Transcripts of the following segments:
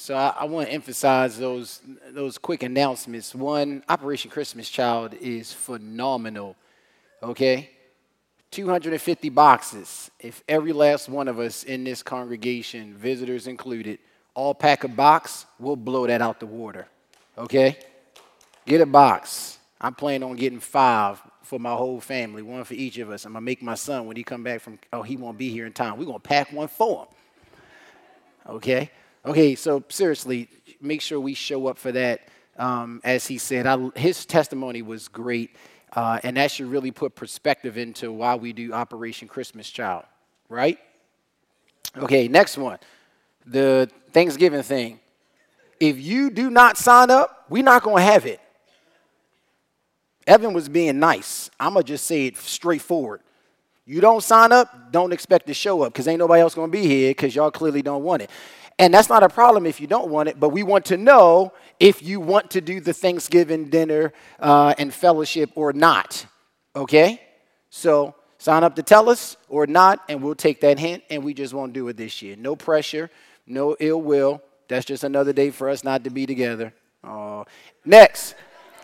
So I want to emphasize those quick announcements. One, Operation Christmas Child is phenomenal, okay? 250 boxes. If every last one of us in this congregation, visitors included, all pack a box, we'll blow that out the water, okay? Get a box. I'm planning on getting 5 for my whole family, 1 for each of us. I'm going to make my son, when he come back from, he won't be here in time. We're going to pack 1 for him, okay? Okay, so seriously, make sure we show up for that. As he said, his testimony was great, and that should really put perspective into why we do Operation Christmas Child, right? Okay, next one, the Thanksgiving thing. If you do not sign up, we're not going to have it. Evan was being nice. I'm going to just say it straightforward. You don't sign up, don't expect to show up because ain't nobody else going to be here because y'all clearly don't want it. And that's not a problem if you don't want it, but we want to know if you want to do the Thanksgiving dinner and fellowship or not, okay? So sign up to tell us or not, and we'll take that hint, and we just won't do it this year. No pressure, no ill will. That's just another day for us not to be together. Next.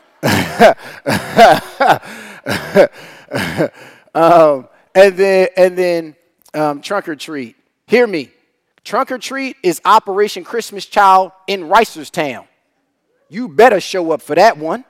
And then trunk or treat. Hear me. Trunk or treat is Operation Christmas Child in Reisterstown. You better show up for that one.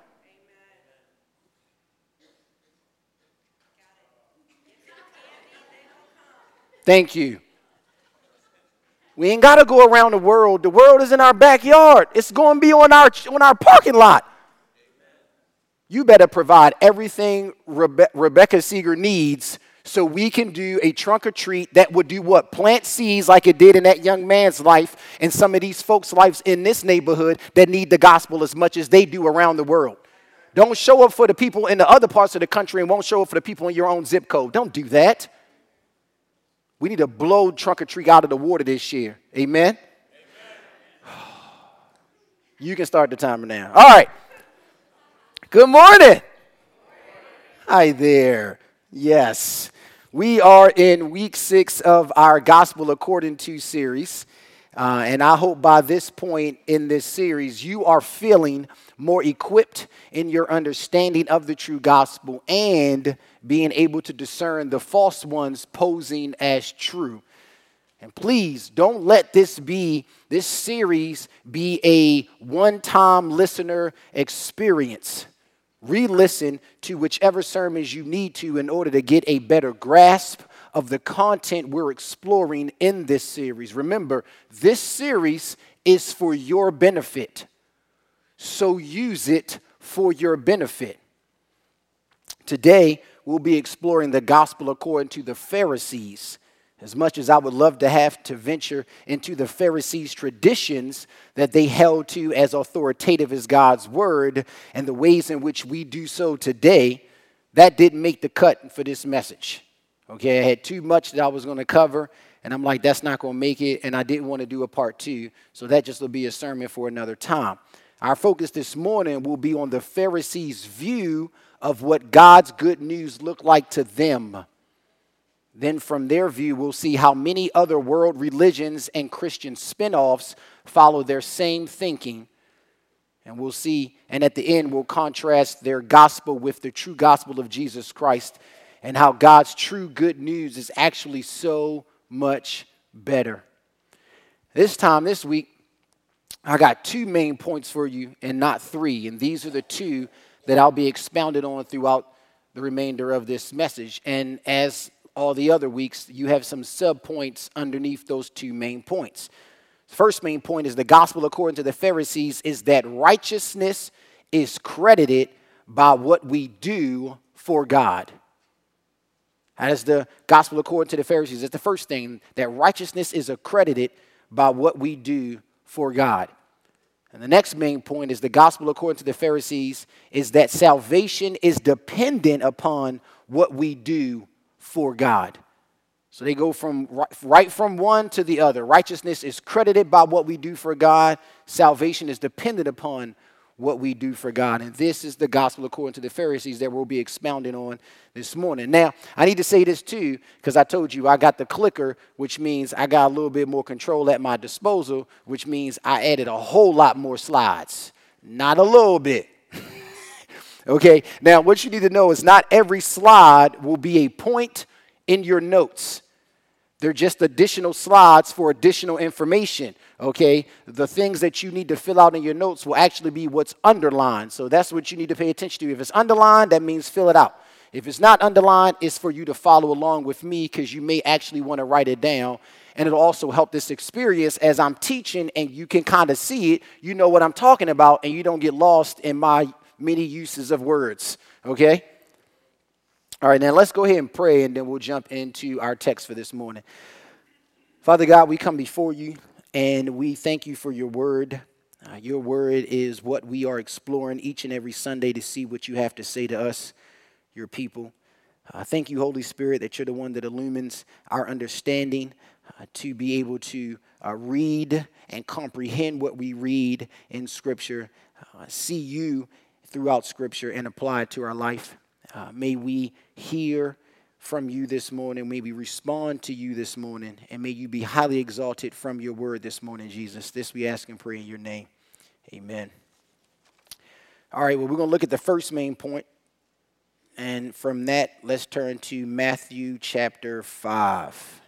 Thank you. We ain't got to go around the world. The world is in our backyard. It's going to be on our parking lot. You better provide everything Rebecca Seeger needs so we can do a trunk or treat that would do what? Plant seeds like it did in that young man's life and some of these folks' lives in this neighborhood that need the gospel as much as they do around the world. Don't show up for the people in the other parts of the country and won't show up for the people in your own zip code. Don't do that. We need to blow trunk or treat out of the water this year. Amen? You can start the timer now. All right. Good morning. Hi there. Yes. We are in week 6 of our Gospel According to series. And I hope by this point in this series, you are feeling more equipped in your understanding of the true gospel and being able to discern the false ones posing as true. And please don't let this series be a one-time listener experience. Re-listen to whichever sermons you need to in order to get a better grasp of the content we're exploring in this series. Remember, this series is for your benefit, so use it for your benefit. Today, we'll be exploring the gospel according to the Pharisees. As much as I would love to have to venture into the Pharisees' traditions that they held to as authoritative as God's word and the ways in which we do so today, that didn't make the cut for this message. Okay, I had too much that I was going to cover, and I'm like, that's not going to make it, and I didn't want to do a part 2, so that just will be a sermon for another time. Our focus this morning will be on the Pharisees' view of what God's good news looked like to them. Then from their view, we'll see how many other world religions and Christian spin-offs follow their same thinking. And we'll see, and at the end, we'll contrast their gospel with the true gospel of Jesus Christ and how God's true good news is actually so much better. This week, I got 2 main points for you and not 3. And these are the 2 that I'll be expounded on throughout the remainder of this message. And as all the other weeks, you have some sub-points underneath those 2 main points. The first main point is the gospel according to the Pharisees is that righteousness is credited by what we do for God. That is the gospel according to the Pharisees. That's the first thing, that righteousness is accredited by what we do for God. And the next main point is the gospel according to the Pharisees is that salvation is dependent upon what we do for God. So they go from right from one to the other. Righteousness is credited by what we do for God. Salvation is dependent upon what we do for God. And this is the gospel according to the Pharisees that we'll be expounding on this morning. Now, I need to say this too, because I told you I got the clicker, which means I got a little bit more control at my disposal, which means I added a whole lot more slides. Not a little bit. Okay, now what you need to know is not every slide will be a point in your notes. They're just additional slides for additional information, okay? The things that you need to fill out in your notes will actually be what's underlined. So that's what you need to pay attention to. If it's underlined, that means fill it out. If it's not underlined, it's for you to follow along with me because you may actually want to write it down. And it'll also help this experience as I'm teaching and you can kind of see it. You know what I'm talking about and you don't get lost in my many uses of words, okay? All right, now let's go ahead and pray, and then we'll jump into our text for this morning. Father God, we come before you, and we thank you for your word. Your word is what we are exploring each and every Sunday to see what you have to say to us, your people. Thank you, Holy Spirit, that you're the one that illumines our understanding to be able to read and comprehend what we read in Scripture, see you throughout Scripture, and apply it to our life. May we hear from you this morning. May we respond to you this morning. And may you be highly exalted from your word this morning, Jesus. This we ask and pray in your name. Amen. All right, well, we're going to look at the first main point. And from that, let's turn to Matthew chapter 5.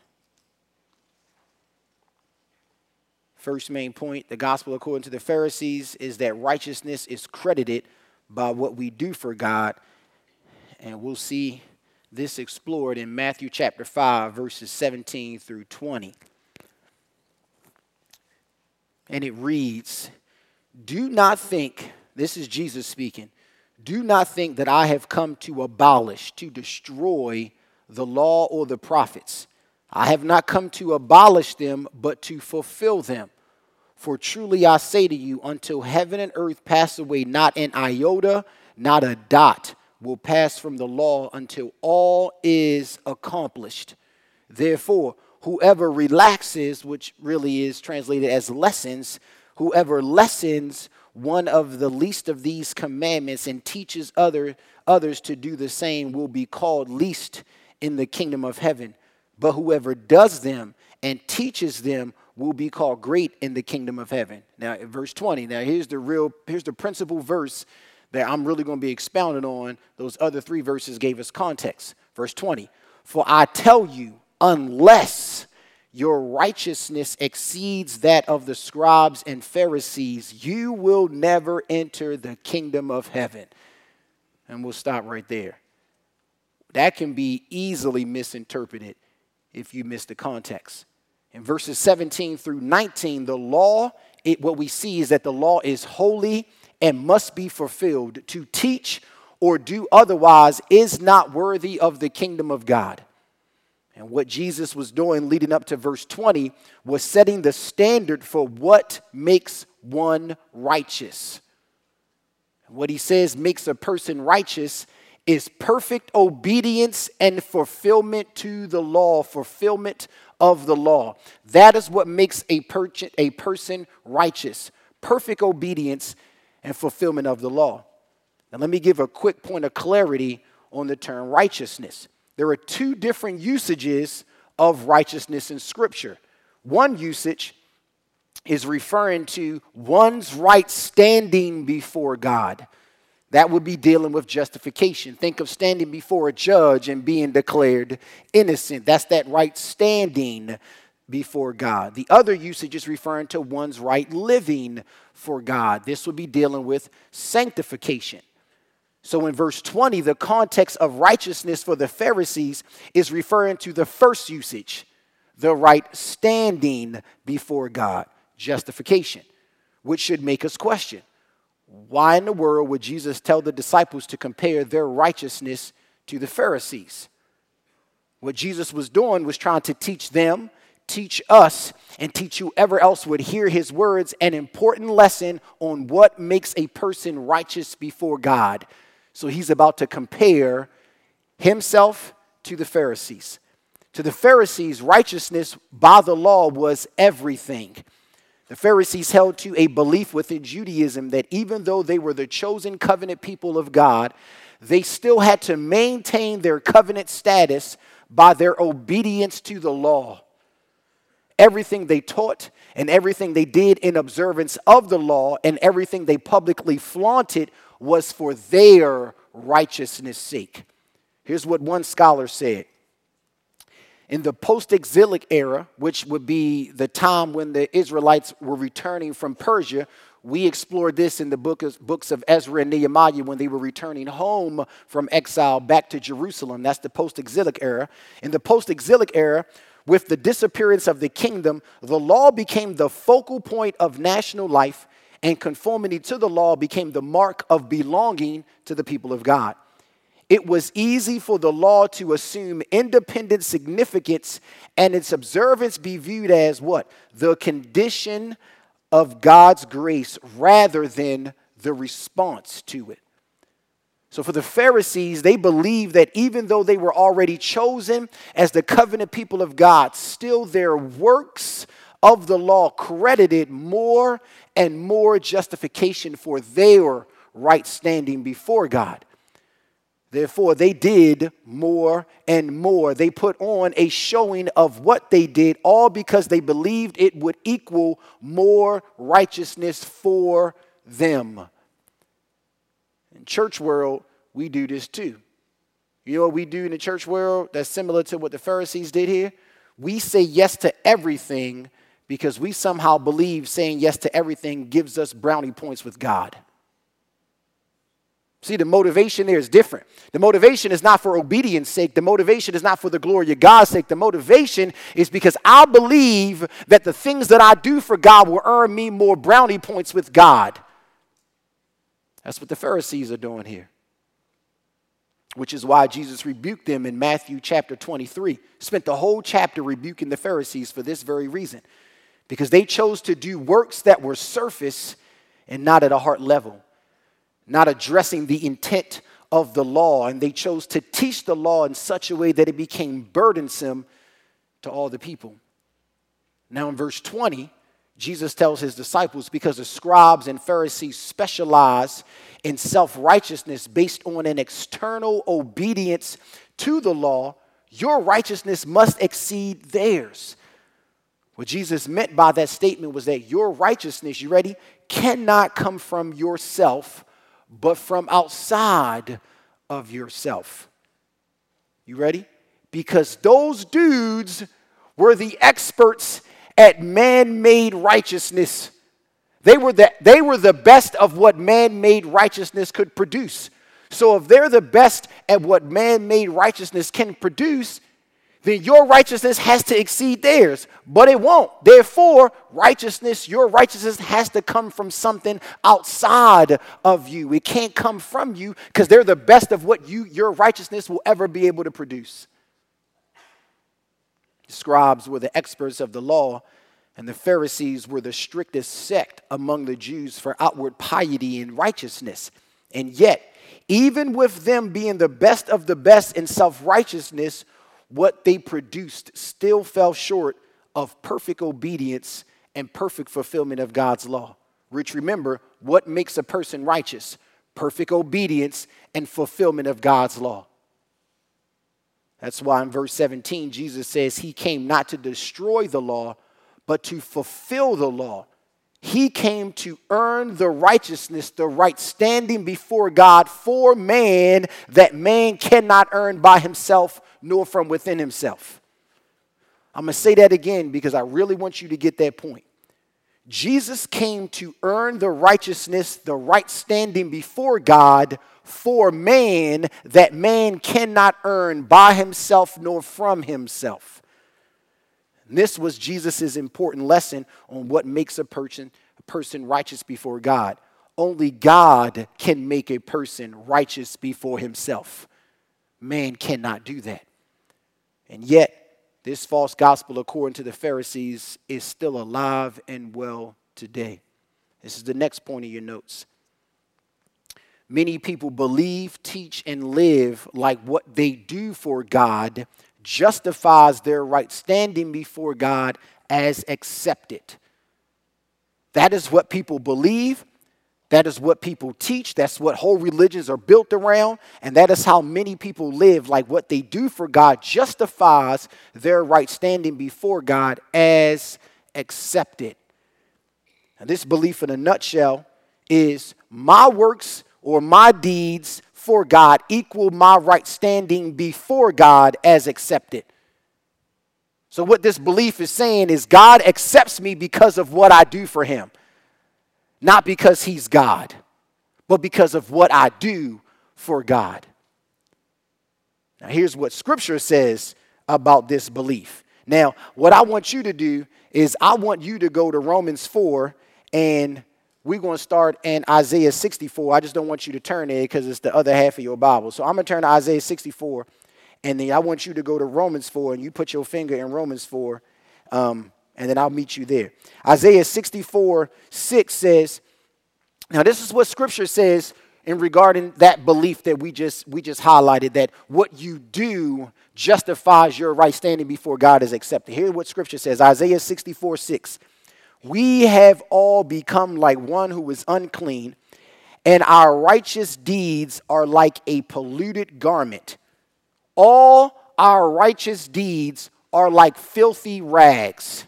First main point, the gospel according to the Pharisees, is that righteousness is credited by what we do for God. And we'll see this explored in Matthew chapter 5, verses 17 through 20. And it reads, "Do not think," this is Jesus speaking, "do not think that I have come to abolish, to destroy the law or the prophets. I have not come to abolish them, but to fulfill them. For truly I say to you, until heaven and earth pass away, not an iota, not a dot will pass from the law until all is accomplished. Therefore, whoever relaxes," which really is translated as lessens, "whoever lessens one of the least of these commandments and teaches others to do the same will be called least in the kingdom of heaven. But whoever does them and teaches them will be called great in the kingdom of heaven." Now, in verse 20, now here's the principal verse that I'm really going to be expounding on. Those other three verses gave us context. Verse 20, "For I tell you, unless your righteousness exceeds that of the scribes and Pharisees, you will never enter the kingdom of heaven." And we'll stop right there. That can be easily misinterpreted if you miss the context. In verses 17 through 19, the law, what we see is that the law is holy and must be fulfilled. To teach or do otherwise is not worthy of the kingdom of God. And what Jesus was doing leading up to verse 20 was setting the standard for what makes one righteous. What he says makes a person righteous is perfect obedience and fulfillment to the law, fulfillment of the law. That is what makes a person righteous, perfect obedience and fulfillment of the law. Now, let me give a quick point of clarity on the term righteousness. There are two different usages of righteousness in Scripture. One usage is referring to one's right standing before God. That would be dealing with justification. Think of standing before a judge and being declared innocent. That's that right standing before God. The other usage is referring to one's right living for God. This would be dealing with sanctification. So in verse 20, the context of righteousness for the Pharisees is referring to the first usage, the right standing before God, justification, which should make us question, why in the world would Jesus tell the disciples to compare their righteousness to the Pharisees? What Jesus was doing was trying to teach them, teach us, and teach whoever else would hear his words an important lesson on what makes a person righteous before God. So he's about to compare himself to the Pharisees. To the Pharisees, righteousness by the law was everything. The Pharisees held to a belief within Judaism that even though they were the chosen covenant people of God, they still had to maintain their covenant status by their obedience to the law. Everything they taught and everything they did in observance of the law and everything they publicly flaunted was for their righteousness' sake. Here's what one scholar said. In the post-exilic era, which would be the time when the Israelites were returning from Persia, we explored this in the books of Ezra and Nehemiah when they were returning home from exile back to Jerusalem. That's the post-exilic era. In the post-exilic era, with the disappearance of the kingdom, the law became the focal point of national life, and conformity to the law became the mark of belonging to the people of God. It was easy for the law to assume independent significance and its observance be viewed as what? The condition of God's grace rather than the response to it. So for the Pharisees, they believed that even though they were already chosen as the covenant people of God, still their works of the law credited more and more justification for their right standing before God. Therefore, they did more and more. They put on a showing of what they did, all because they believed it would equal more righteousness for them. In church world, we do this too. You know what we do in the church world that's similar to what the Pharisees did here? We say yes to everything because we somehow believe saying yes to everything gives us brownie points with God. See, the motivation there is different. The motivation is not for obedience sake. The motivation is not for the glory of God's sake. The motivation is because I believe that the things that I do for God will earn me more brownie points with God. That's what the Pharisees are doing here. Which is why Jesus rebuked them in Matthew chapter 23. Spent the whole chapter rebuking the Pharisees for this very reason. Because they chose to do works that were surface and not at a heart level. Not addressing the intent of the law, and they chose to teach the law in such a way that it became burdensome to all the people. Now in verse 20, Jesus tells his disciples, because the scribes and Pharisees specialize in self-righteousness based on an external obedience to the law, your righteousness must exceed theirs. What Jesus meant by that statement was that your righteousness, you ready, cannot come from yourself, but from outside of yourself. You ready? Because those dudes were the experts at man-made righteousness. They were the best of what man-made righteousness could produce. So if they're the best at what man-made righteousness can produce, then your righteousness has to exceed theirs, but it won't. Therefore, your righteousness has to come from something outside of you. It can't come from you because they're the best of what your righteousness will ever be able to produce. The scribes were the experts of the law, and the Pharisees were the strictest sect among the Jews for outward piety and righteousness. And yet, even with them being the best of the best in self-righteousness, what they produced still fell short of perfect obedience and perfect fulfillment of God's law. Which, remember, what makes a person righteous? Perfect obedience and fulfillment of God's law. That's why in verse 17, Jesus says he came not to destroy the law, but to fulfill the law. He came to earn the righteousness, the right standing before God for man that man cannot earn by himself nor from within himself. I'm going to say that again because I really want you to get that point. Jesus came to earn the righteousness, the right standing before God for man that man cannot earn by himself nor from himself. And this was Jesus' important lesson on what makes a person righteous before God. Only God can make a person righteous before himself. Man cannot do that. And yet, this false gospel, according to the Pharisees, is still alive and well today. This is the next point of your notes. Many people believe, teach, and live like what they do for God justifies their right standing before God as accepted. That is what people believe. That is what people teach. That's what whole religions are built around. And that is how many people live. Like what they do for God justifies their right standing before God as accepted. And this belief in a nutshell is my works or my deeds for God equal my right standing before God as accepted. So what this belief is saying is God accepts me because of what I do for him. Not because he's God, but because of what I do for God. Now, here's what Scripture says about this belief. Now, what I want you to do is I want you to go to Romans 4, and we're going to start in Isaiah 64. I just don't want you to turn there because it's the other half of your Bible. So I'm going to turn to Isaiah 64, and then I want you to go to Romans 4, and you put your finger in Romans 4, and then I'll meet you there. Isaiah 64:6 says, now this is what Scripture says in regarding that belief that we just highlighted, that what you do justifies your right standing before God as accepted. Here's what Scripture says, Isaiah 64:6. We have all become like one who is unclean, and our righteous deeds are like a polluted garment. All our righteous deeds are like filthy rags.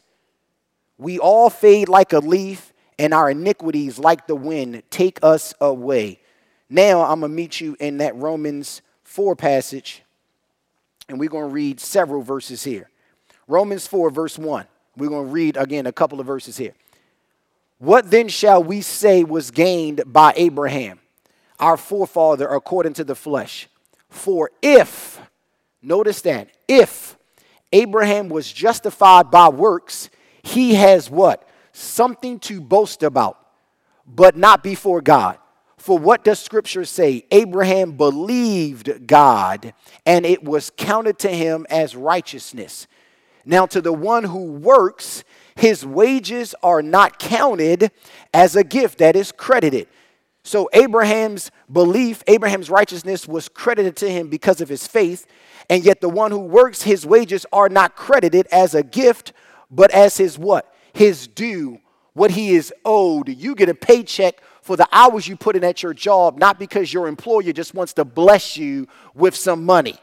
We all fade like a leaf, and our iniquities, like the wind, take us away. Now I'm going to meet you in that Romans 4 passage, and we're going to read several verses here. Romans 4, verse 1. We're going to read, again, a couple of verses here. What then shall we say was gained by Abraham, our forefather, according to the flesh? For if, notice that, if Abraham was justified by works, he has what? Something to boast about, but not before God. For what does Scripture say? Abraham believed God, and it was counted to him as righteousness. Now to the one who works, his wages are not counted as a gift that is credited. So Abraham's belief, Abraham's righteousness was credited to him because of his faith, and yet the one who works, his wages are not credited as a gift, but as his what? His due, what he is owed. You get a paycheck for the hours you put in at your job, not because your employer just wants to bless you with some money.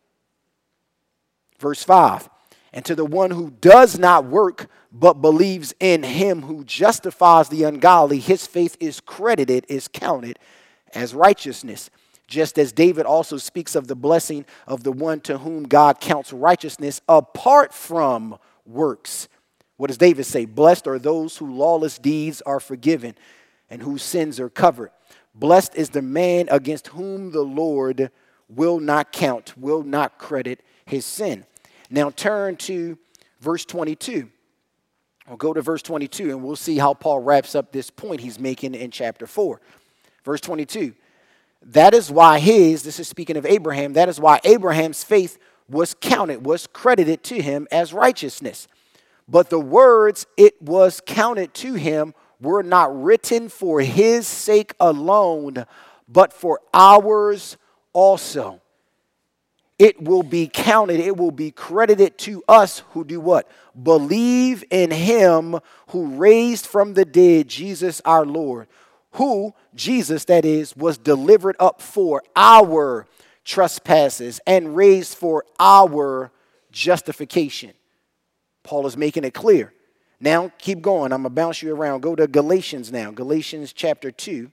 Verse 5, and to the one who does not work, but believes in him who justifies the ungodly, his faith is credited, is counted as righteousness. Just as David also speaks of the blessing of the one to whom God counts righteousness apart from works. What does David say? Blessed are those whose lawless deeds are forgiven and whose sins are covered. Blessed is the man against whom the Lord will not count, will not credit his sin. Now turn to verse 22. We'll go to verse 22 and we'll see how Paul wraps up this point he's making in chapter 4. Verse 22. That is why this is speaking of Abraham, that is why Abraham's faith was counted, was credited to him as righteousness. But the words, it was counted to him, were not written for his sake alone, but for ours also. It will be counted, it will be credited to us who do what? Believe in him who raised from the dead Jesus our Lord, who, Jesus that is, was delivered up for our trespasses and raised for our justification. Paul is making it clear. Now, keep going. I'm going to bounce you around. Go to Galatians now. Galatians chapter 2.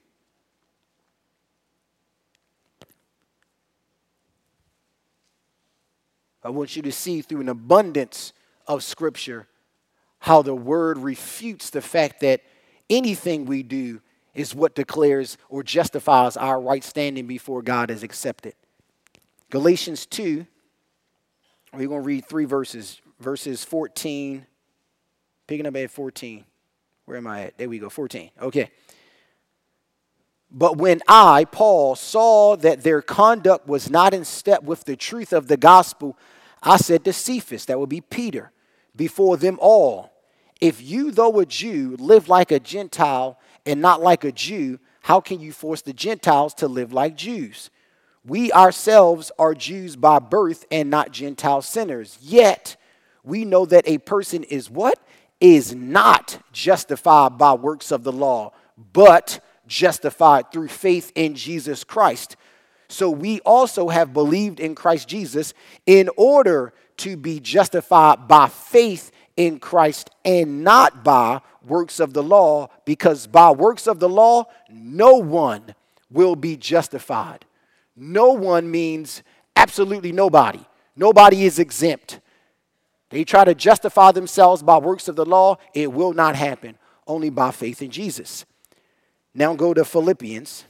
I want you to see through an abundance of Scripture how the Word refutes the fact that anything we do is what declares or justifies our right standing before God as accepted. Galatians 2, we're going to read 3 verses. Verses 14, picking up at 14. Where am I at? There we go, 14. Okay. But when I, Paul, saw that their conduct was not in step with the truth of the gospel, I said to Cephas, that would be Peter, before them all, if you, though a Jew, live like a Gentile and not like a Jew, how can you force the Gentiles to live like Jews? We ourselves are Jews by birth and not Gentile sinners. Yet we know that a person is what? is not justified by works of the law, but justified through faith in Jesus Christ. So we also have believed in Christ Jesus in order to be justified by faith in Christ and not by works of the law, because by works of the law, no one will be justified. No one means absolutely nobody. Nobody is exempt. They try to justify themselves by works of the law. It will not happen. Only by faith in Jesus. Now go to Philippians.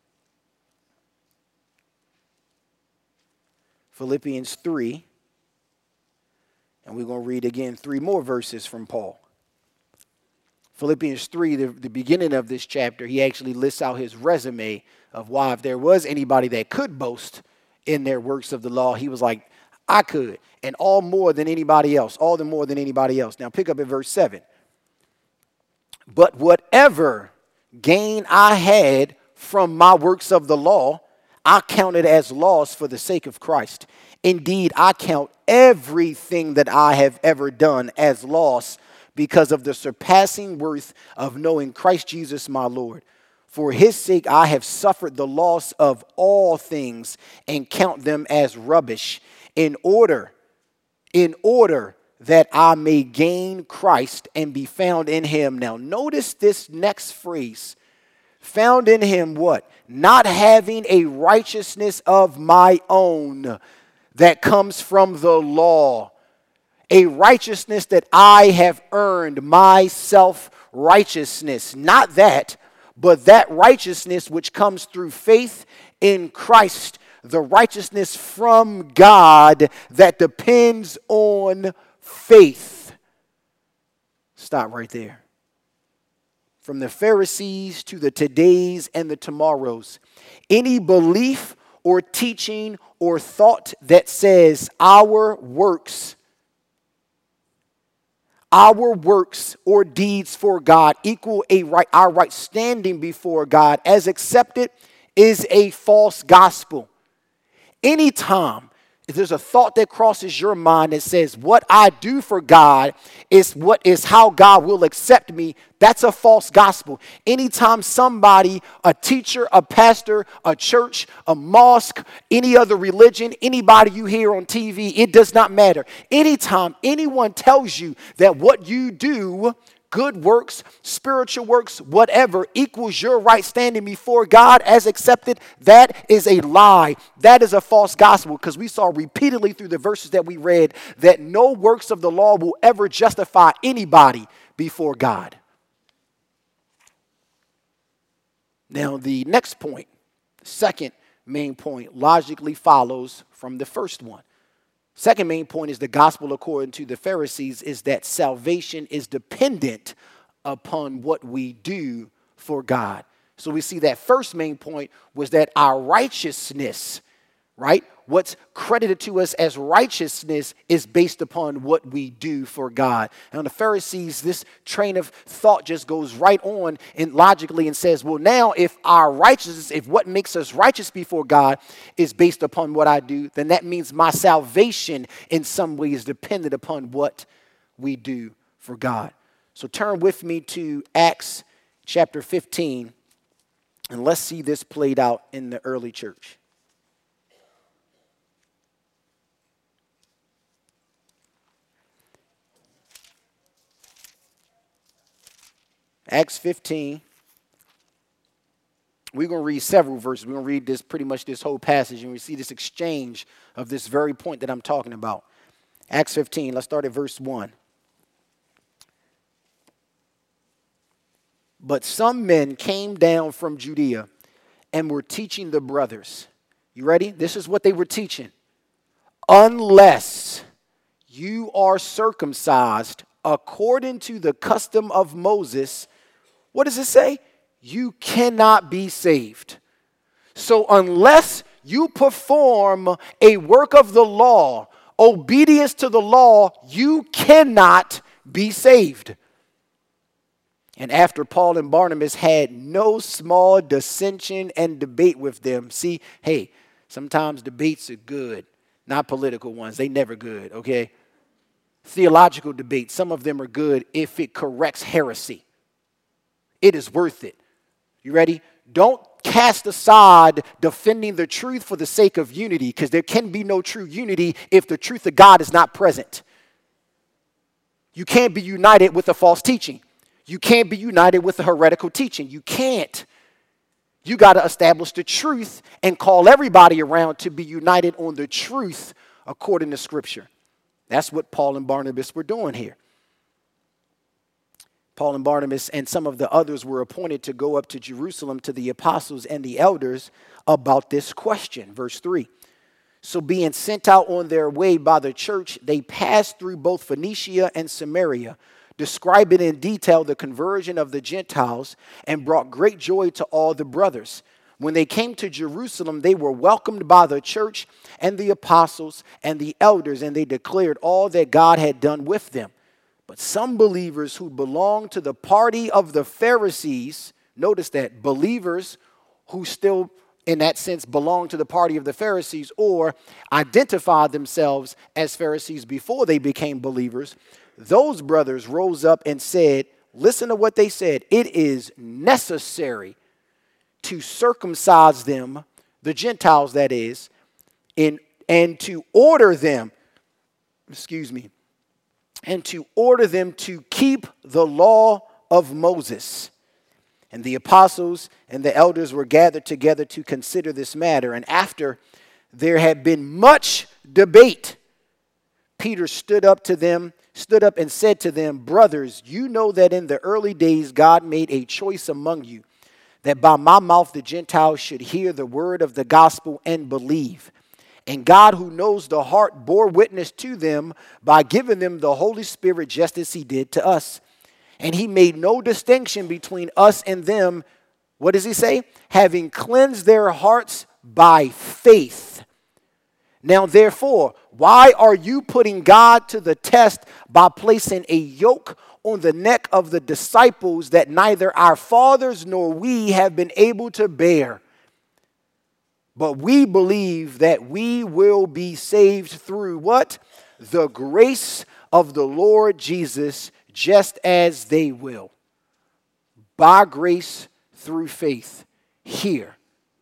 Philippians 3. And we're going to read again 3 more verses from Paul. Philippians 3, the beginning of this chapter, he actually lists out his resume of why, if there was anybody that could boast in their works of the law, he was like, I could, and all the more than anybody else. Now pick up at verse 7. But whatever gain I had from my works of the law, I counted as loss for the sake of Christ. Indeed, I count everything that I have ever done as loss because of the surpassing worth of knowing Christ Jesus my Lord. For his sake I have suffered the loss of all things and count them as rubbish, in order that I may gain Christ and be found in him. Now notice this next phrase. Found in him what? Not having a righteousness of my own that comes from the law. A righteousness that I have earned, my self-righteousness. Not that, but that righteousness which comes through faith in Christ. The righteousness from God that depends on faith. Stop right there. From the Pharisees to the todays and the tomorrows, any belief or teaching or thought that says our works or deeds for God equal our right standing before God as accepted is a false gospel. Anytime if there's a thought that crosses your mind that says what I do for God is how God will accept me, that's a false gospel. Anytime somebody, a teacher, a pastor, a church, a mosque, any other religion, anybody you hear on TV, it does not matter. Anytime anyone tells you that what you do, good works, spiritual works, whatever, equals your right standing before God as accepted, that is a lie. That is a false gospel, because we saw repeatedly through the verses that we read that no works of the law will ever justify anybody before God. Now, the next point, the second main point, logically follows from the first one. Second main point is the gospel according to the Pharisees is that salvation is dependent upon what we do for God. So we see that first main point was that our righteousness, right? What's credited to us as righteousness is based upon what we do for God. And the Pharisees, this train of thought just goes right on and logically and says, well, now if our righteousness, if what makes us righteous before God is based upon what I do, then that means my salvation in some way is dependent upon what we do for God. So turn with me to Acts chapter 15, and let's see this played out in the early church. Acts 15, we're going to read several verses. We're going to read this pretty much this whole passage, and we see this exchange of this very point that I'm talking about. Acts 15, let's start at verse 1. But some men came down from Judea and were teaching the brothers. You ready? This is what they were teaching. Unless you are circumcised according to the custom of Moses, what does it say? You cannot be saved. So unless you perform a work of the law, obedience to the law, you cannot be saved. And after Paul and Barnabas had no small dissension and debate with them. See, hey, sometimes debates are good, not political ones. They never good, okay? theological debates. Some of them are good if it corrects heresy. It is worth it. You ready? Don't cast aside defending the truth for the sake of unity, because there can be no true unity if the truth of God is not present. You can't be united with a false teaching. You can't be united with a heretical teaching. You can't. You got to establish the truth and call everybody around to be united on the truth according to Scripture. That's what Paul and Barnabas were doing here. Paul and Barnabas and some of the others were appointed to go up to Jerusalem to the apostles and the elders about this question. Verse 3. So being sent out on their way by the church, they passed through both Phoenicia and Samaria, describing in detail the conversion of the Gentiles, and brought great joy to all the brothers. When they came to Jerusalem, they were welcomed by the church and the apostles and the elders, and they declared all that God had done with them. But some believers who belonged to the party of the Pharisees, notice that, believers who still in that sense belong to the party of the Pharisees or identified themselves as Pharisees before they became believers, those brothers rose up and said, listen to what they said, it is necessary to circumcise them, the Gentiles that is, and to order them, and to order them to keep the law of Moses. And the apostles and the elders were gathered together to consider this matter. And after there had been much debate, Peter stood up and said to them, brothers, you know that in the early days God made a choice among you, that by my mouth the Gentiles should hear the word of the gospel and believe. And God, who knows the heart, bore witness to them by giving them the Holy Spirit just as he did to us. And he made no distinction between us and them. What does he say? Having cleansed their hearts by faith. Now, therefore, why are you putting God to the test by placing a yoke on the neck of the disciples that neither our fathers nor we have been able to bear? But we believe that we will be saved through what? The grace of the Lord Jesus, just as they will. By grace through faith here.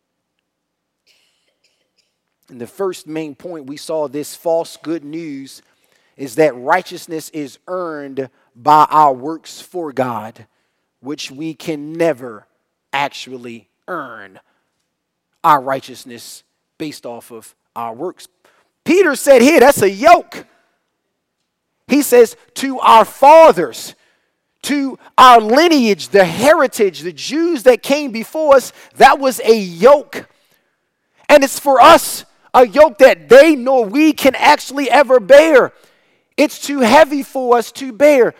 And the first main point we saw this false good news is that righteousness is earned by our works for God, which we can never actually earn our righteousness based off of our works. Peter said here, that's a yoke. He says to our fathers, to our lineage, the heritage, the Jews that came before us, that was a yoke. And it's for us a yoke that they nor we can actually ever bear. It's too heavy for us to bear.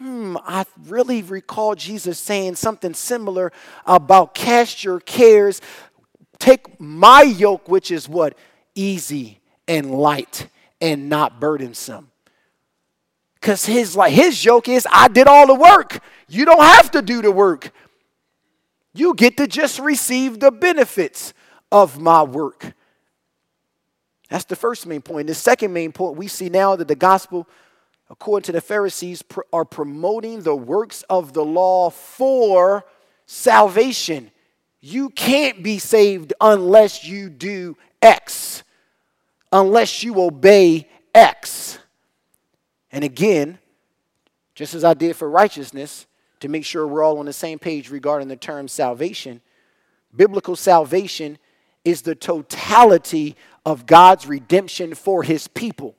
I really recall Jesus saying something similar about cast your cares. Take my yoke, which is what? Easy and light and not burdensome. Because his yoke is, I did all the work. You don't have to do the work. You get to just receive the benefits of my work. That's the first main point. The second main point, we see now that the gospel, according to the Pharisees, are promoting the works of the law for salvation. You can't be saved unless you do X, unless you obey X. And again, just as I did for righteousness, to make sure we're all on the same page regarding the term salvation, biblical salvation is the totality of God's redemption for his people.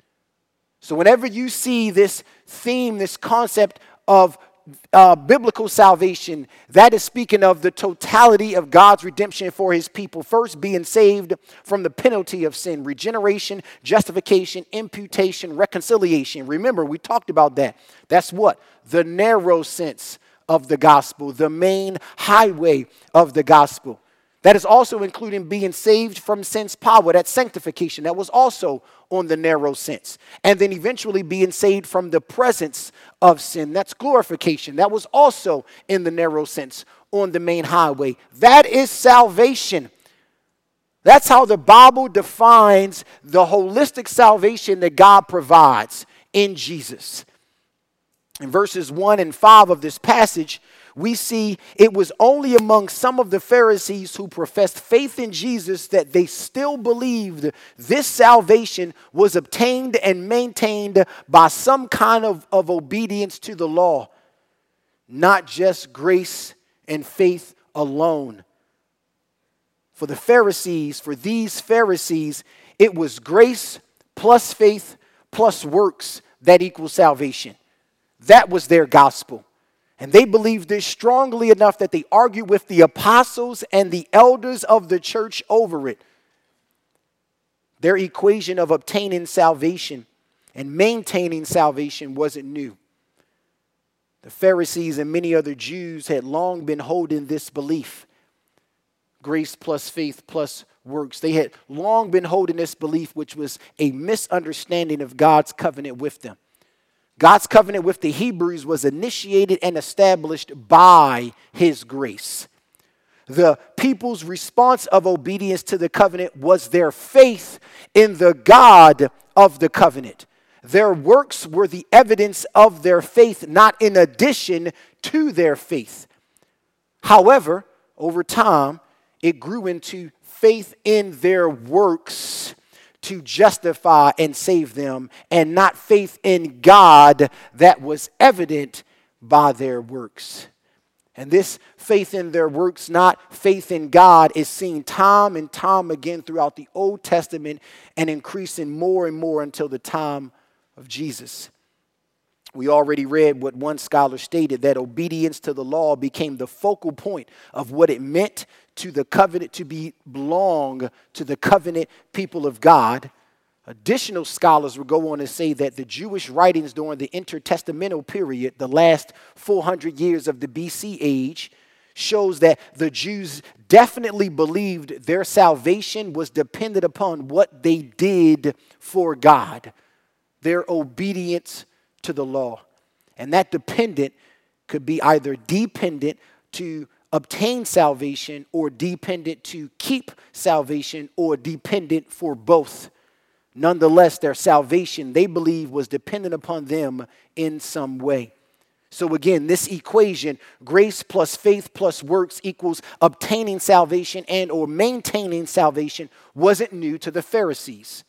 So whenever you see this theme, this concept of biblical salvation, that is speaking of the totality of God's redemption for his people. First, being saved from the penalty of sin, regeneration, justification, imputation, reconciliation. Remember, we talked about that. That's what? The narrow sense of the gospel, the main highway of the gospel. That is also including being saved from sin's power. That's sanctification. That was also on the narrow sense. And then eventually being saved from the presence of sin. That's glorification. That was also in the narrow sense on the main highway. That is salvation. That's how the Bible defines the holistic salvation that God provides. in Jesus. In verses 1 and 5 of this passage, we see it was only among some of the Pharisees who professed faith in Jesus that they still believed this salvation was obtained and maintained by some kind of obedience to the law, not just grace and faith alone. For the Pharisees, for these Pharisees, it was grace plus faith plus works that equals salvation. That was their gospel. And they believed this strongly enough that they argued with the apostles and the elders of the church over it. Their equation of obtaining salvation and maintaining salvation wasn't new. The Pharisees and many other Jews had long been holding this belief. Grace plus faith plus works. They had long been holding this belief, which was a misunderstanding of God's covenant with them. God's covenant with the Hebrews was initiated and established by his grace. The people's response of obedience to the covenant was their faith in the God of the covenant. Their works were the evidence of their faith, not in addition to their faith. However, over time, it grew into faith in their works to justify and save them, and not faith in God that was evident by their works. And this faith in their works, not faith in God, is seen time and time again throughout the Old Testament and increasing more and more until the time of Jesus. We already read what one scholar stated, that obedience to the law became the focal point of what it meant to the covenant to belong to the covenant people of God. Additional scholars will go on to say that the Jewish writings during the intertestamental period, the last 400 years of the BC age, shows that the Jews definitely believed their salvation was dependent upon what they did for God, their obedience to the law. And that dependent could be either dependent to obtain salvation, or dependent to keep salvation, or dependent for both. Nonetheless, their salvation, they believe, was dependent upon them in some way. So again, this equation, grace plus faith plus works equals obtaining salvation and or maintaining salvation, wasn't new to the Pharisees.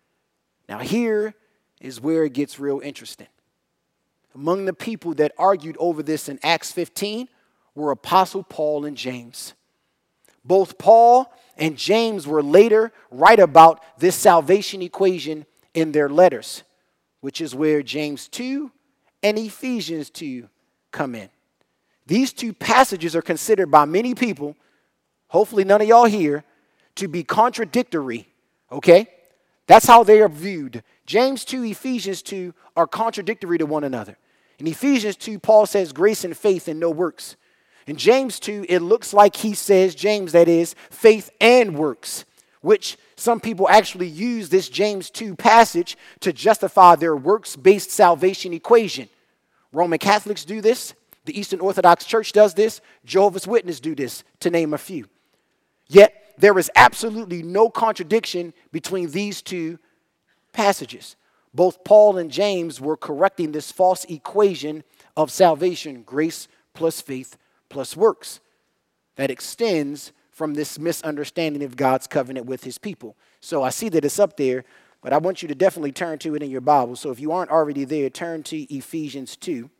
Now here is where it gets real interesting. Among the people that argued over this in Acts 15 were Apostle Paul and James. Both Paul and James were later write about this salvation equation in their letters, which is where James 2 and Ephesians 2 come in. These two passages are considered by many people, hopefully none of y'all here, to be contradictory, okay? That's how they are viewed. James 2, Ephesians 2 are contradictory to one another. In Ephesians 2, Paul says grace and faith and no works. In James 2, it looks like he says, James that is, faith and works, which some people actually use this James 2 passage to justify their works-based salvation equation. Roman Catholics do this. The Eastern Orthodox Church does this. Jehovah's Witnesses do this, to name a few. Yet, there is absolutely no contradiction between these two passages. Both Paul and James were correcting this false equation of salvation, grace plus faith plus works, that extends from this misunderstanding of God's covenant with his people. So I see that it's up there, but I want you to definitely turn to it in your Bible. So if you aren't already there, turn to Ephesians 2.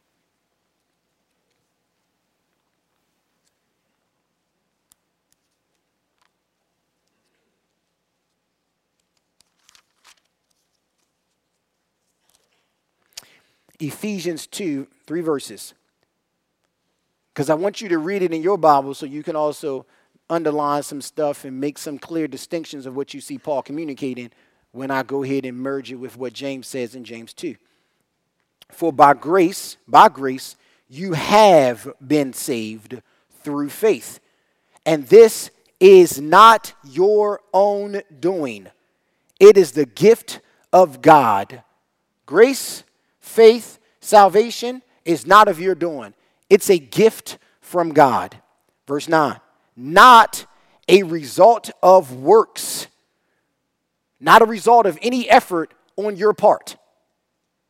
Ephesians 2, 3 verses. Because I want you to read it in your Bible so you can also underline some stuff and make some clear distinctions of what you see Paul communicating when I go ahead and merge it with what James says in James 2. For by grace, you have been saved through faith. And this is not your own doing. It is the gift of God. Grace, faith, salvation is not of your doing. It's a gift from God. Verse 9, not a result of works, not a result of any effort on your part.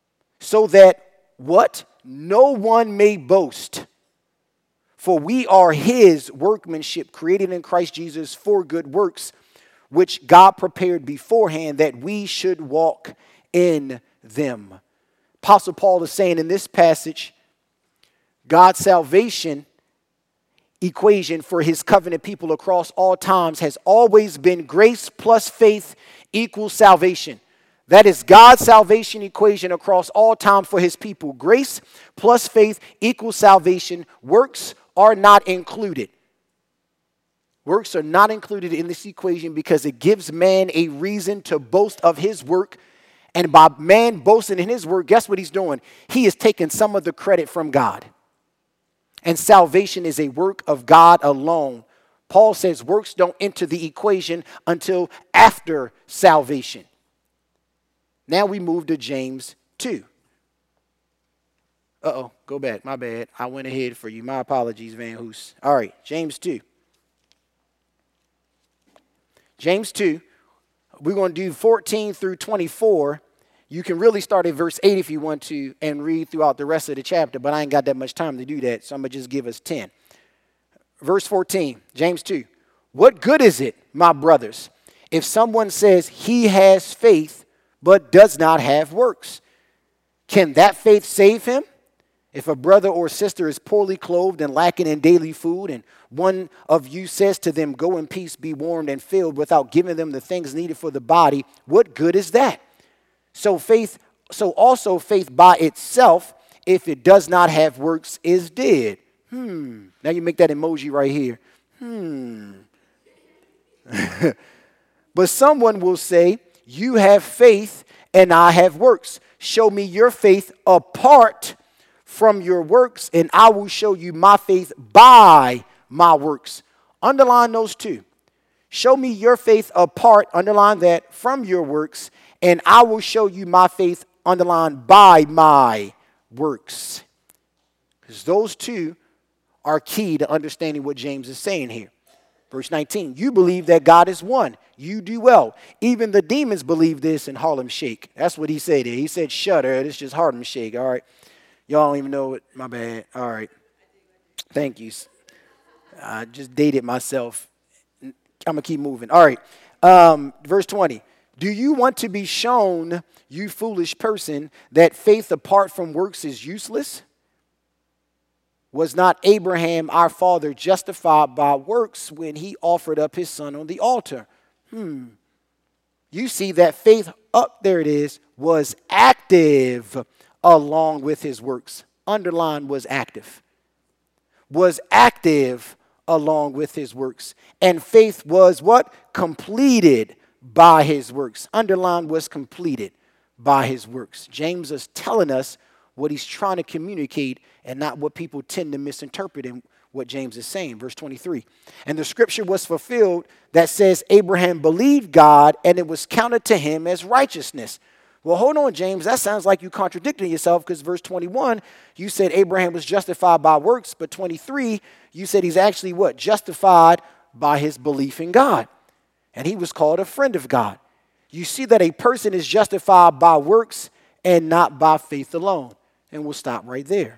so that what? No one may boast. For we are his workmanship, created in Christ Jesus for good works, which God prepared beforehand that we should walk in them. Apostle Paul is saying in this passage, God's salvation equation for his covenant people across all times has always been grace plus faith equals salvation. That is God's salvation equation across all time for his people. Grace plus faith equals salvation. Works are not included. Works are not included in this equation because it gives man a reason to boast of his work. And by man boasting in his work, guess what he's doing? He is taking some of the credit from God. And salvation is a work of God alone. Paul says works don't enter the equation until after salvation. Now we move to James 2. Go back. My bad. I went ahead for you. My apologies, Van Hoos. All right, James 2. James 2, we're going to do 14 through 24. You can really start at verse 8 if you want to and read throughout the rest of the chapter, but I ain't got that much time to do that, so I'm going to just give us 10. Verse 14, James 2. What good is it, my brothers, if someone says he has faith but does not have works? Can that faith save him? If a brother or sister is poorly clothed and lacking in daily food, and one of you says to them, go in peace, be warmed and filled, without giving them the things needed for the body, what good is that? So also faith by itself, if it does not have works, is dead. Now you make that emoji right here. But someone will say, you have faith and I have works. Show me your faith apart from your works, and I will show you my faith by my works. Underline those two. Show me your faith apart, underline that, from your works, and I will show you my faith, underline, by my works. Because those two are key to understanding what James is saying here. Verse 19, you believe that God is one. You do well. Even the demons believe this in Harlem Shake. That's what he said there. He said shudder. It's just Harlem Shake, all right? Y'all don't even know it. My bad. All right. Thank you. I just dated myself. I'm going to keep moving. All right. Verse 20. Do you want to be shown, you foolish person, that faith apart from works is useless? Was not Abraham, our father, justified by works when he offered up his son on the altar? You see that faith, there it is, was active along with his works. Underline was active. Was active along with his works. And faith was what? Completed by his works. Underline was completed by his works. James is telling us what he's trying to communicate and not what people tend to misinterpret in what James is saying. Verse 23. And the scripture was fulfilled that says Abraham believed God and it was counted to him as righteousness. Well, hold on, James. That sounds like you contradicting yourself because verse 21, you said Abraham was justified by works, but 23, you said he's actually what? Justified by his belief in God. And he was called a friend of God. You see that a person is justified by works and not by faith alone. And we'll stop right there.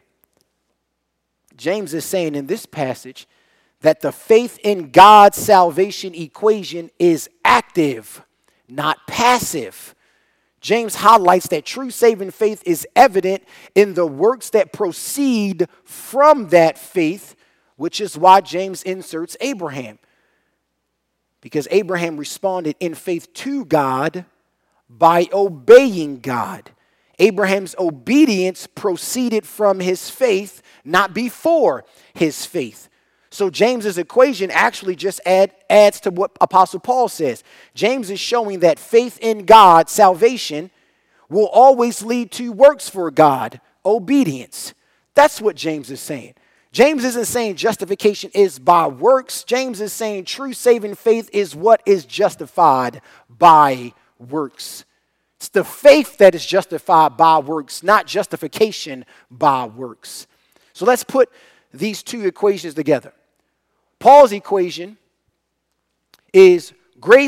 James is saying in this passage that the faith in God's salvation equation is active, not passive. James highlights that true saving faith is evident in the works that proceed from that faith, which is why James inserts Abraham. Because Abraham responded in faith to God by obeying God. Abraham's obedience proceeded from his faith, not before his faith. So James's equation actually just adds to what Apostle Paul says. James is showing that faith in God, salvation, will always lead to works for God, obedience. That's what James is saying. James isn't saying justification is by works. James is saying true saving faith is what is justified by works. It's the faith that is justified by works, not justification by works. So let's put these two equations together. Paul's equation is grace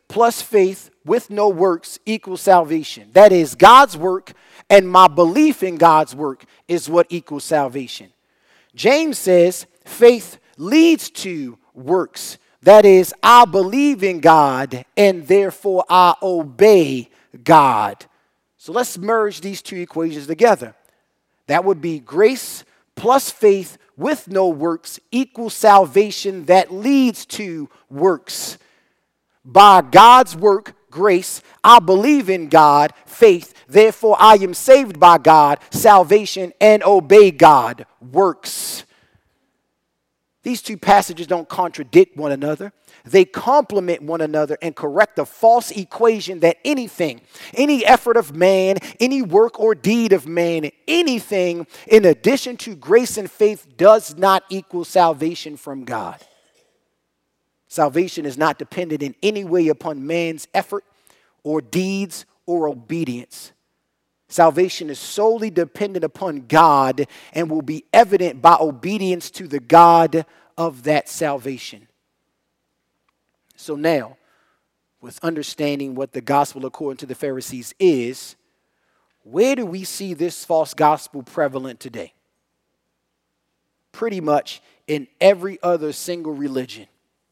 plus faith with no works equals salvation. That is, God's work and my belief in God's work is what equals salvation. James says faith leads to works. That is, I believe in God and therefore I obey God. So let's merge these two equations together. That would be grace plus faith with no works equals salvation that leads to works. By God's work, grace, I believe in God, faith, therefore I am saved by God, salvation, and obey God, works. These two passages don't contradict one another. They complement one another and correct a false equation that anything, any effort of man, any work or deed of man, anything in addition to grace and faith does not equal salvation from God. Salvation is not dependent in any way upon man's effort or deeds or obedience. Salvation is solely dependent upon God and will be evident by obedience to the God of that salvation. So now, with understanding what the gospel according to the Pharisees is, where do we see this false gospel prevalent today? Pretty much in every other single religion.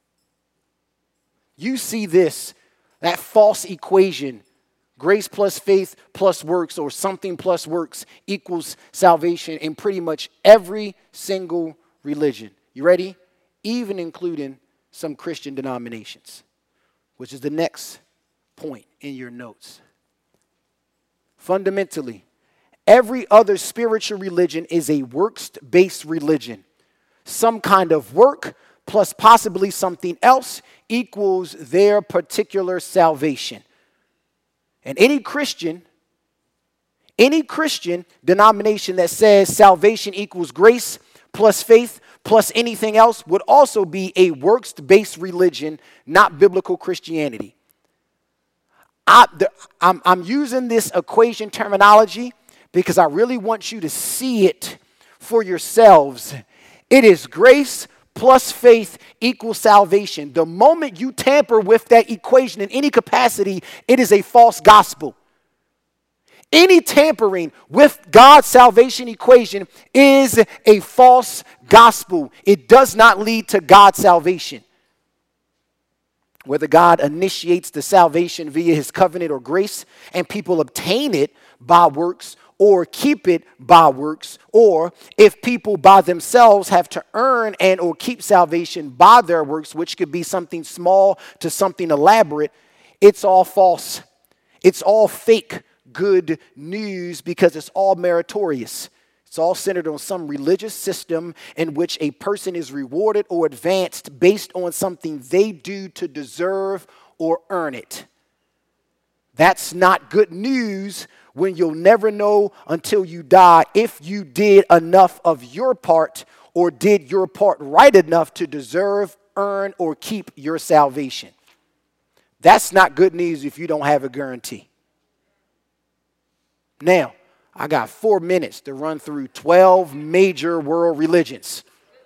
You see this, that false equation, grace plus faith plus works or something plus works equals salvation in pretty much every single religion. You ready? Even including some Christian denominations, which is the next point in your notes. Fundamentally, every other spiritual religion is a works-based religion. Some kind of work plus possibly something else equals their particular salvation. And any Christian denomination that says salvation equals grace plus faith plus anything else would also be a works-based religion, not biblical Christianity. I'm using this equation terminology because I really want you to see it for yourselves. It is grace plus faith equals salvation. The moment you tamper with that equation in any capacity, it is a false gospel. Any tampering with God's salvation equation is a false gospel. It does not lead to God's salvation. Whether God initiates the salvation via his covenant or grace, and people obtain it by works or keep it by works, or if people by themselves have to earn and or keep salvation by their works, which could be something small to something elaborate, it's all false. It's all fake good news because it's all meritorious. It's all centered on some religious system in which a person is rewarded or advanced based on something they do to deserve or earn it. That's not good news when you'll never know until you die if you did enough of your part or did your part right enough to deserve, earn, or keep your salvation. That's not good news if you don't have a guarantee. Now, I got 4 minutes to run through 12 major world religions.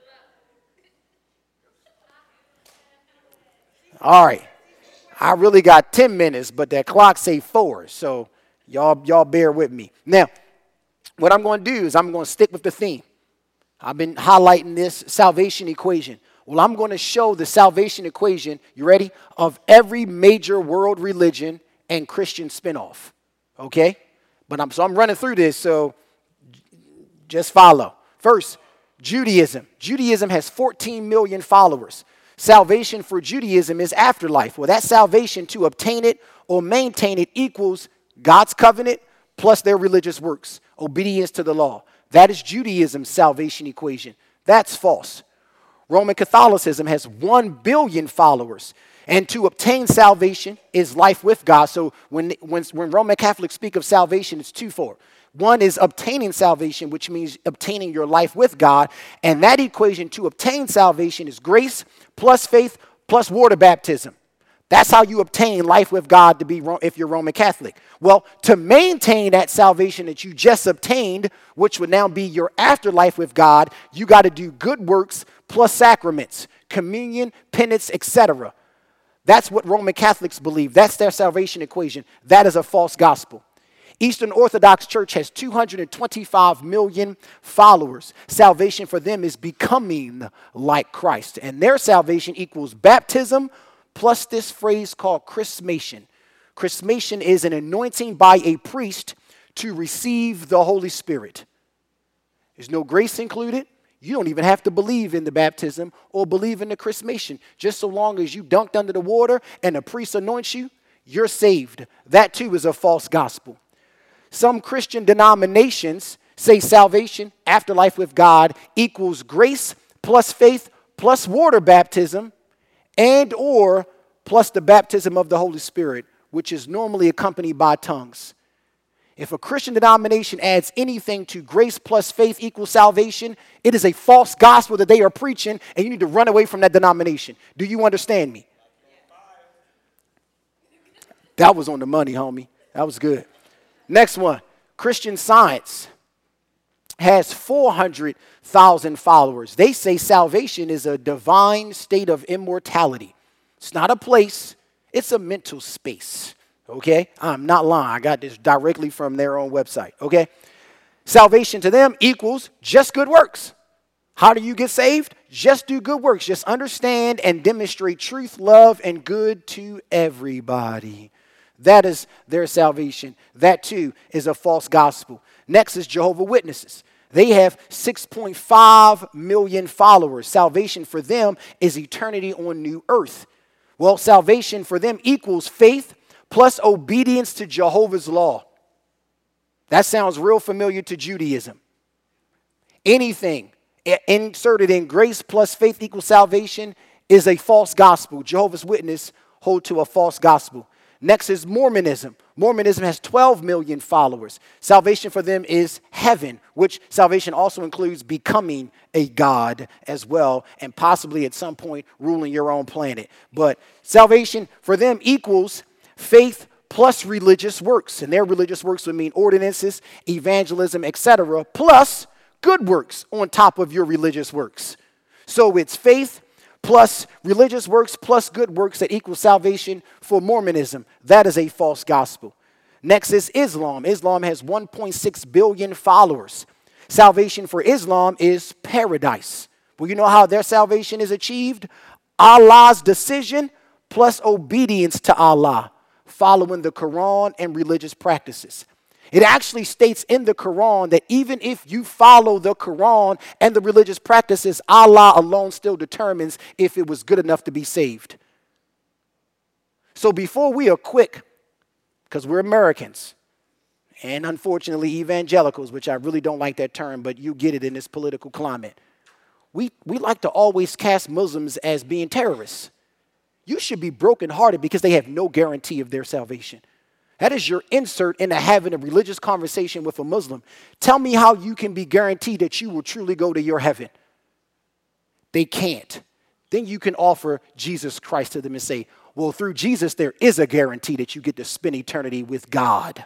All right. I really got 10 minutes, but that clock say 4. So y'all bear with me. Now, what I'm going to do is I'm going to stick with the theme. I've been highlighting this salvation equation. Well, I'm going to show the salvation equation, you ready, of every major world religion and Christian spinoff. Okay? But I'm running through this, so just follow. First, Judaism. Judaism has 14 million followers. Salvation for Judaism is afterlife. Well, that salvation, to obtain it or maintain it, equals God's covenant plus their religious works, obedience to the law. That is Judaism's salvation equation. That's false. Roman Catholicism has 1 billion followers. And to obtain salvation is life with God. So when Roman Catholics speak of salvation, it's twofold. One is obtaining salvation, which means obtaining your life with God. And that equation to obtain salvation is grace plus faith plus water baptism. That's how you obtain life with God to be if you're Roman Catholic. Well, to maintain that salvation that you just obtained, which would now be your afterlife with God, you got to do good works plus sacraments, communion, penance, etc. That's what Roman Catholics believe. That's their salvation equation. That is a false gospel. Eastern Orthodox Church has 225 million followers. Salvation for them is becoming like Christ. And their salvation equals baptism plus this phrase called chrismation. Chrismation is an anointing by a priest to receive the Holy Spirit. There's no grace included. You don't even have to believe in the baptism or believe in the chrismation. Just so long as you dunked under the water and a priest anoints you, you're saved. That too is a false gospel. Some Christian denominations say salvation, afterlife with God, equals grace plus faith plus water baptism and or plus the baptism of the Holy Spirit, which is normally accompanied by tongues. If a Christian denomination adds anything to grace plus faith equals salvation, it is a false gospel that they are preaching, and you need to run away from that denomination. Do you understand me? That was on the money, homie. That was good. Next one, Christian Science has 400,000 followers. They say salvation is a divine state of immortality. It's not a place, it's a mental space. Okay? I'm not lying. I got this directly from their own website. Okay? Salvation to them equals just good works. How do you get saved? Just do good works. Just understand and demonstrate truth, love, and good to everybody. That is their salvation. That too is a false gospel. Next is Jehovah's Witnesses. They have 6.5 million followers. Salvation for them is eternity on new earth. Well, salvation for them equals faith plus obedience to Jehovah's law. That sounds real familiar to Judaism. Anything inserted in grace plus faith equals salvation is a false gospel. Jehovah's Witnesses hold to a false gospel. Next is Mormonism. Mormonism has 12 million followers. Salvation for them is heaven, which salvation also includes becoming a god as well, and possibly at some point ruling your own planet. But salvation for them equals faith plus religious works. And their religious works would mean ordinances, evangelism, etc., plus good works on top of your religious works. So it's faith plus religious works plus good works that equal salvation for Mormonism. That is a false gospel. Next is Islam. Islam has 1.6 billion followers. Salvation for Islam is paradise. Well, you know how their salvation is achieved? Allah's decision plus obedience to Allah, following the Quran and religious practices. It actually states in the Quran that even if you follow the Quran and the religious practices, Allah alone still determines if it was good enough to be saved. So before we are quick, because we're Americans, and unfortunately evangelicals, which I really don't like that term, but you get it in this political climate, we like to always cast Muslims as being terrorists. You should be brokenhearted because they have no guarantee of their salvation. That is your insert into having a religious conversation with a Muslim. Tell me how you can be guaranteed that you will truly go to your heaven. They can't. Then you can offer Jesus Christ to them and say, well, through Jesus, there is a guarantee that you get to spend eternity with God.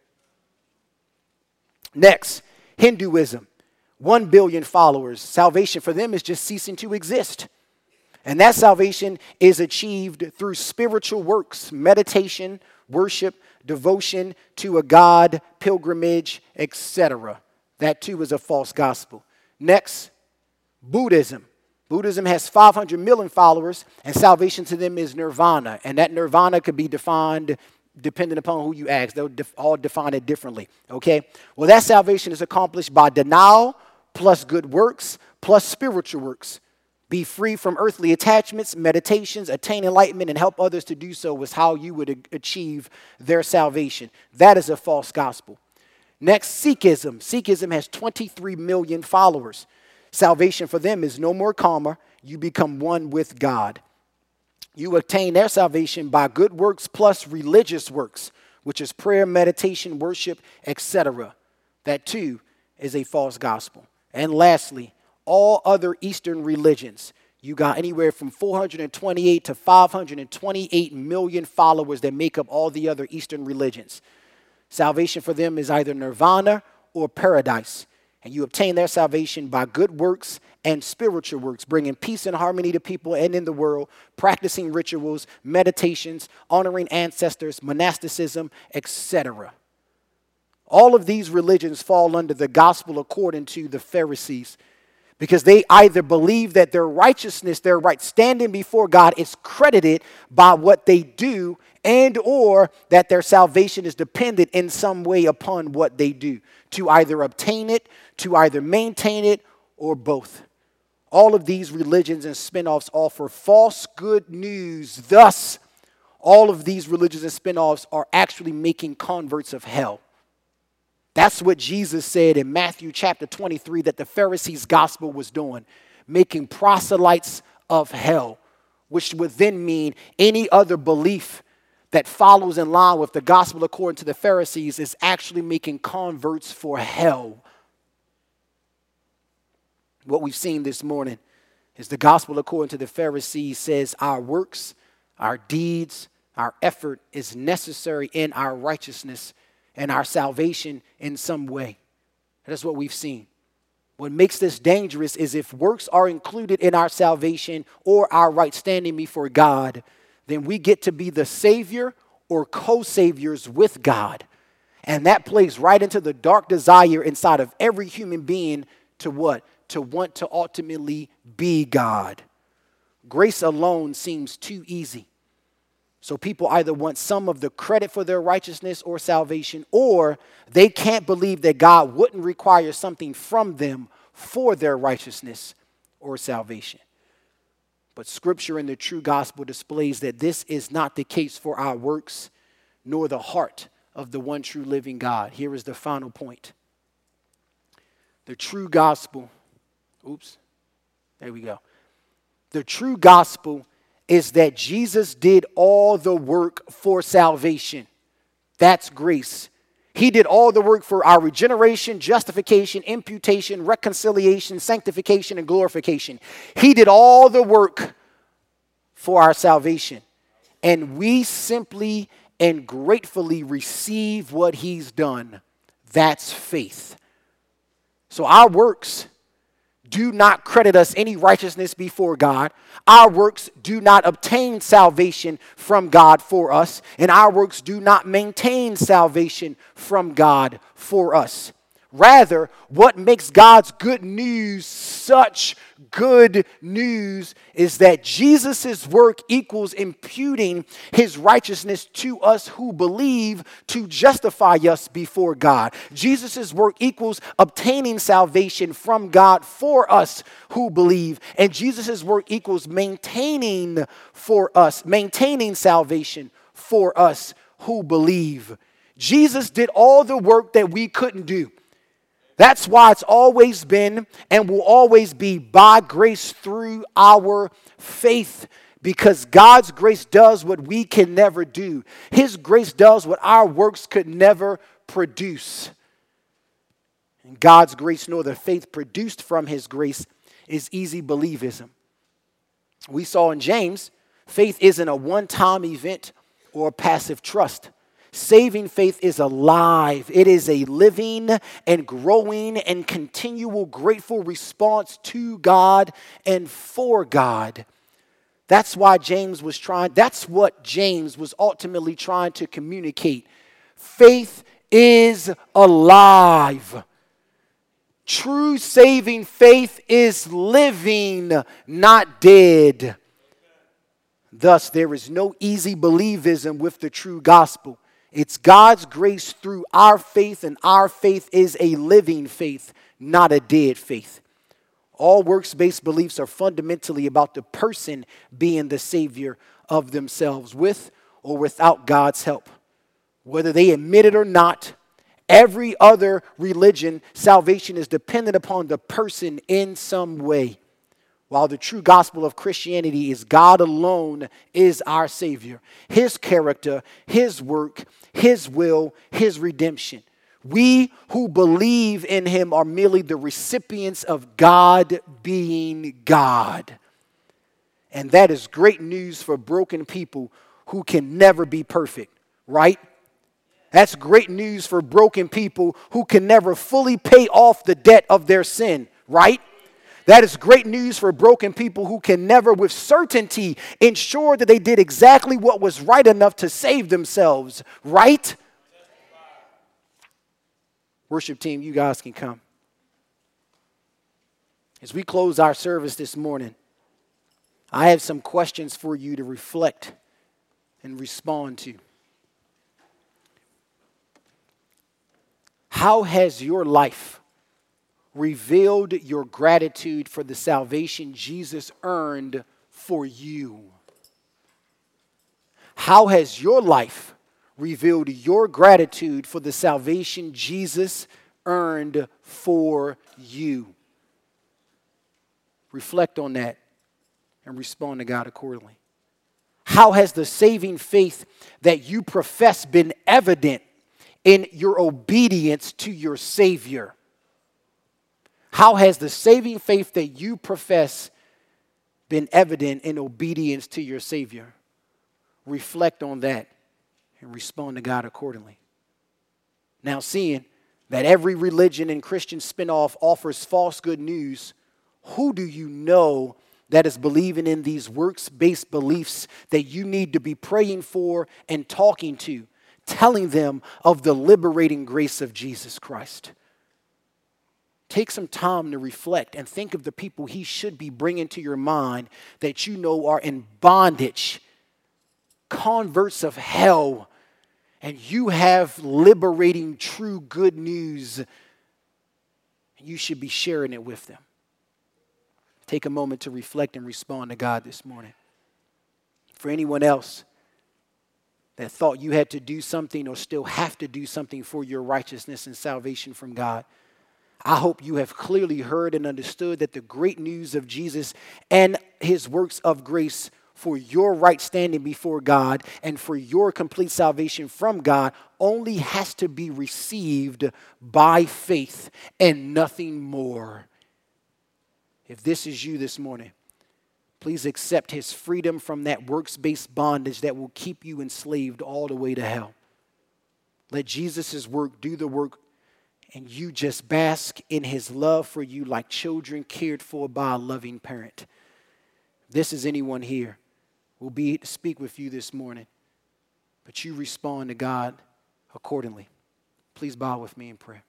Next, Hinduism. 1 billion followers. Salvation for them is just ceasing to exist. And that salvation is achieved through spiritual works, meditation, worship, devotion to a God, pilgrimage, etc. That too is a false gospel. Next, Buddhism. Buddhism has 500 million followers, and salvation to them is nirvana. And that nirvana could be defined depending upon who you ask. They'll all define it differently, okay? Well, that salvation is accomplished by denial plus good works plus spiritual works. Be free from earthly attachments, meditations, attain enlightenment, and help others to do so is how you would achieve their salvation. That is a false gospel. Next, Sikhism. Sikhism has 23 million followers. Salvation for them is no more karma. You become one with God. You attain their salvation by good works plus religious works, which is prayer, meditation, worship, etc. That too is a false gospel. And lastly, all other Eastern religions. You got anywhere from 428 to 528 million followers that make up all the other Eastern religions. Salvation for them is either nirvana or paradise. And you obtain their salvation by good works and spiritual works, bringing peace and harmony to people and in the world, practicing rituals, meditations, honoring ancestors, monasticism, etc. All of these religions fall under the gospel according to the Pharisees, because they either believe that their righteousness, their right standing before God, is credited by what they do, and or that their salvation is dependent in some way upon what they do, to either obtain it, to either maintain it, or both. All of these religions and spinoffs offer false good news. Thus, all of these religions and spinoffs are actually making converts of hell. That's what Jesus said in Matthew chapter 23 that the Pharisees' gospel was doing, making proselytes of hell, which would then mean any other belief that follows in line with the gospel according to the Pharisees is actually making converts for hell. What we've seen this morning is the gospel according to the Pharisees says our works, our deeds, our effort is necessary in our righteousness and our salvation in some way. That's what we've seen. What makes this dangerous is if works are included in our salvation or our right standing before God, then we get to be the savior or co-saviors with God. And that plays right into the dark desire inside of every human being to what? To want to ultimately be God. Grace alone seems too easy. So people either want some of the credit for their righteousness or salvation, or they can't believe that God wouldn't require something from them for their righteousness or salvation. But Scripture in the true gospel displays that this is not the case for our works, nor the heart of the one true living God. Here is the final point. The true gospel, there we go. The true gospel is that Jesus did all the work for salvation. That's grace. He did all the work for our regeneration, justification, imputation, reconciliation, sanctification, and glorification. He did all the work for our salvation. And we simply and gratefully receive what he's done. That's faith. So our works do not credit us any righteousness before God. Our works do not obtain salvation from God for us. And our works do not maintain salvation from God for us. Rather, what makes God's good news such good news is that Jesus' work equals imputing his righteousness to us who believe to justify us before God. Jesus' work equals obtaining salvation from God for us who believe. And Jesus' work equals maintaining salvation for us who believe. Jesus did all the work that we couldn't do. That's why it's always been and will always be by grace through our faith, because God's grace does what we can never do. His grace does what our works could never produce. And God's grace, nor the faith produced from his grace, is easy believism. We saw in James, faith isn't a one-time event or a passive trust. Saving faith is alive. It is a living and growing and continual grateful response to God and for God. That's what James was ultimately trying to communicate. Faith is alive. True saving faith is living, not dead. Thus, there is no easy believism with the true gospel. It's God's grace through our faith, and our faith is a living faith, not a dead faith. All works-based beliefs are fundamentally about the person being the savior of themselves with or without God's help. Whether they admit it or not, every other religion, salvation is dependent upon the person in some way. While the true gospel of Christianity is God alone is our Savior. His character, his work, his will, his redemption. We who believe in him are merely the recipients of God being God. And that is great news for broken people who can never be perfect, right? That's great news for broken people who can never fully pay off the debt of their sin, right? That is great news for broken people who can never with certainty ensure that they did exactly what was right enough to save themselves, right? Worship team, you guys can come. As we close our service this morning, I have some questions for you to reflect and respond to. How has your life revealed your gratitude for the salvation Jesus earned for you? How has your life revealed your gratitude for the salvation Jesus earned for you? Reflect on that and respond to God accordingly. How has the saving faith that you profess been evident in your obedience to your Savior? How has the saving faith that you profess been evident in obedience to your Savior? Reflect on that and respond to God accordingly. Now, seeing that every religion and Christian spinoff offers false good news, who do you know that is believing in these works-based beliefs that you need to be praying for and talking to, telling them of the liberating grace of Jesus Christ? Take some time to reflect and think of the people he should be bringing to your mind that you know are in bondage, converts of hell, and you have liberating true good news. You should be sharing it with them. Take a moment to reflect and respond to God this morning. For anyone else that thought you had to do something or still have to do something for your righteousness and salvation from God, I hope you have clearly heard and understood that the great news of Jesus and his works of grace for your right standing before God and for your complete salvation from God only has to be received by faith and nothing more. If this is you this morning, please accept his freedom from that works-based bondage that will keep you enslaved all the way to hell. Let Jesus' work do the work, and you just bask in his love for you like children cared for by a loving parent. If this is anyone here, we'll be to speak with you this morning, but you respond to God accordingly. Please bow with me in prayer.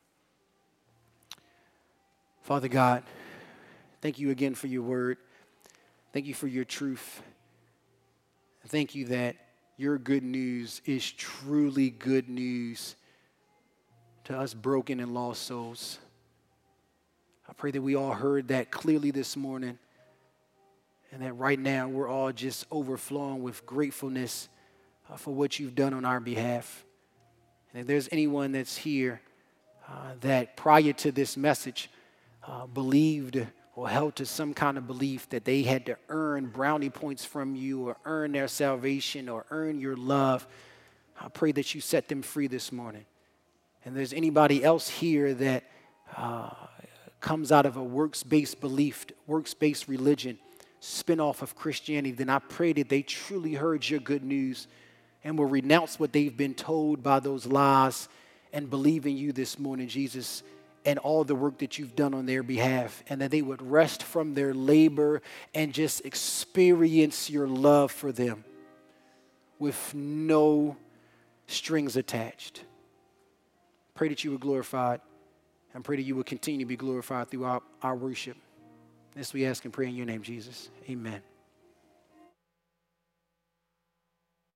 Father God, thank you again for your word. Thank you for your truth. Thank you that your good news is truly good news to us broken and lost souls. I pray that we all heard that clearly this morning, and that right now we're all just overflowing with gratefulness for what you've done on our behalf. And if there's anyone that's here that prior to this message believed or held to some kind of belief that they had to earn brownie points from you or earn their salvation or earn your love, I pray that you set them free this morning. And there's anybody else here that comes out of a works-based belief, works-based religion, spin-off of Christianity, then I pray that they truly heard your good news and will renounce what they've been told by those lies and believe in you this morning, Jesus, and all the work that you've done on their behalf, and that they would rest from their labor and just experience your love for them with no strings attached. Pray that you would glorify it, and pray that you would continue to be glorified throughout our worship. This we ask and pray in your name, Jesus. Amen.